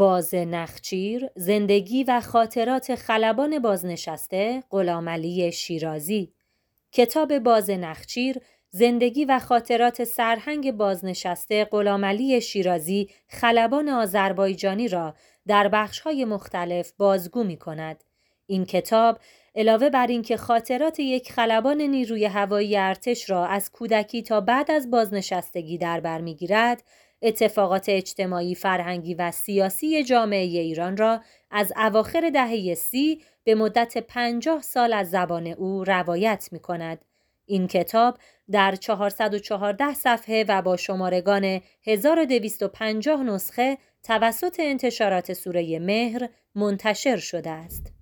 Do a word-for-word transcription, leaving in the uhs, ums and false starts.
باز نخچیر، زندگی و خاطرات خلبان بازنشسته غلامعلی شیرازی. کتاب باز نخچیر، زندگی و خاطرات سرهنگ بازنشسته غلامعلی شیرازی خلبان آذربایجانی را در بخش‌های مختلف بازگو می‌کند. این کتاب علاوه بر اینکه خاطرات یک خلبان نیروی هوایی ارتش را از کودکی تا بعد از بازنشستگی در بر می‌گیرد، اتفاقات اجتماعی، فرهنگی و سیاسی جامعه ایران را از اواخر دهه سی به مدت پنجاه سال از زبان او روایت می‌کند. این کتاب در چهارصد و چهارده صفحه و با شمارگان هزار و دویست و پنجاه نسخه توسط انتشارات سوره مهر منتشر شده است.